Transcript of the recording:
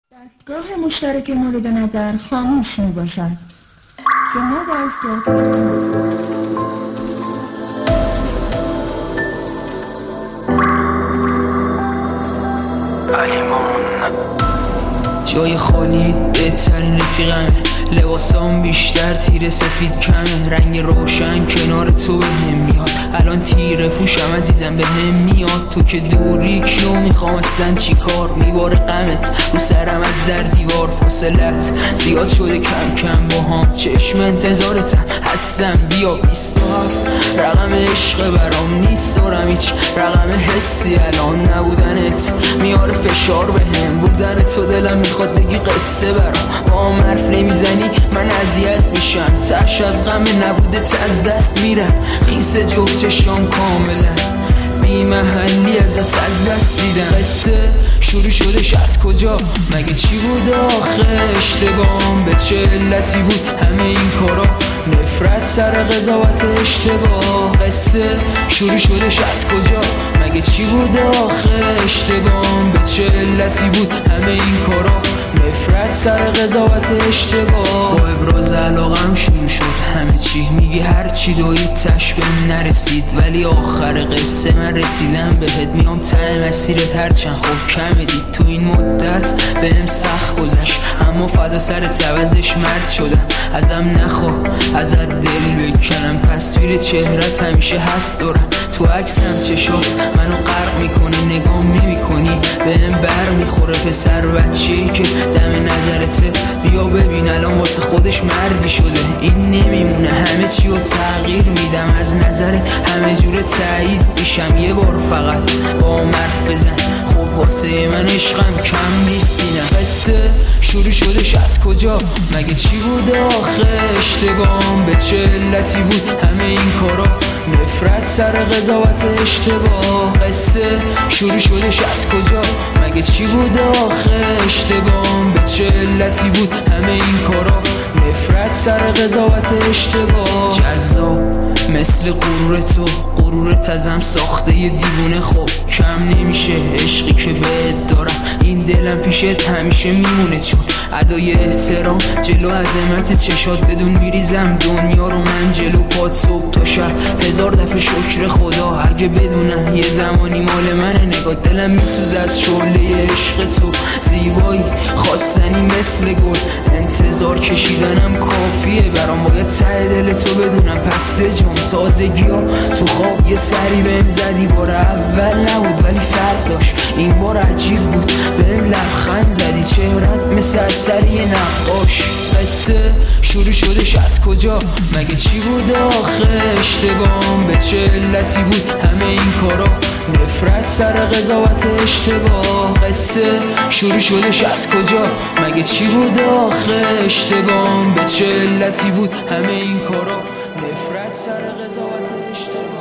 دستگاه مشترک مورد نظر خاموش می باشد. شما دستگاه جای خالی بهترین رفیقم، لباسام بیشتر تیره سفید کمه، رنگ روشن کنار تو به هم میاد، الان تیره پوشم عزیزم به هم میاد، تو که دوری کیو میخوام اصلا چی کار، میباره غمت رو سرم از در دیوار، فاصلت زیاد شده کم کم با هم، چشم انتظارتم هستم بیا 27 رقم عشق برام نیست، دارم هیچ رقم حسی الان نبودنت میاره فشار به هم، بودن تو دلم میخواد بگی قصه برام، با هم حرف نمیزنی من اذیت میشم، تش از غم نبودت از دست میرم، خیس جفت چشام کاملا بی محلی ازت از بس دیدم، قصه شروع شدش از کجا مگه چی بود آخه، اشتباهم به چه علتی بود همه این کارا، نفرت سر قضاوت اشتباه، قصه شروع شدش از کجا مگه چی بود آخه، اشتباهم به چه علتی بود همه این کارا، نفرت سر قضاوت اشتباه، با ابراز علاقم شروع شد همه چی، میگی هرچی دوید تش بهم نرسید، ولی آخر قصه من رسیدم بهت، میام ته مسیرت هرچند خوب کمه دید، تو این مدت بهم سخت گذشت اما فدا سرت عوضش مرد شدم، ازم نخوا ازت دل بکنم، تصویر چهرت همیشه هست دارم، تو عکسم چشات منو غرق میکنی، نگام نمیکنی بهم بر میخوره، پسر بچه‌ای که دم نظرته بیا ببین الان واسه خودش مردی شده، این نمیمونه همه چی رو تغییر میدم، از نظرت همه جور تایید میشم، یه بار فقط با هم حرف بزن، خب واسه من عشقم کم نیست اینم، قصه شروع شدش از کجا مگه چی بود آخه، اشتباهم به چه علتی بود همه این کارا، نفرت سر قضاوت اشتباه، قصه شروع شدش از کجا مگه چی بود آخه، اشتباهم به چه علتی بود همه این کارا، نفرت سر قضاوت اشتباه، جذاب مثل غرور تو، غرورت ازم ساخته یه دیوونه، خب کم نمیشه عشقی که بهت دارم، این دلم پیشت همیشه میمونه، چون ادای احترام جلو عظمت چشات بدون میریزم دنیا رو من جلو پات، صبح تا شب هزار دفعه شکر خدا، اگه بدونم یه زمانی مال منه، نگاه دلم میسوز از شعله عشق تو، زیبایی خواستنی مثل گل، انتظار کشیدنم کافیه برام، باید ته دل تو بدونم پس بجام، تازگی ها تو خواب یه سری بهم زدی، بار اول نبود ولی فرق داشت، این بار عجیب بود بهم لبخند زدی، چهرت مثل اثری نقاش، قصه شروع شدش از کجا مگه چی بود آخه، اشتباهم به چه علتی بود همه این کارا، نفرت سر قضاوت اشتباه، قصه شروع شدش از کجا مگه چی بود آخه، اشتباهم به چه علتی بود همه این کارا، نفرت سر قضاوت اشتباه.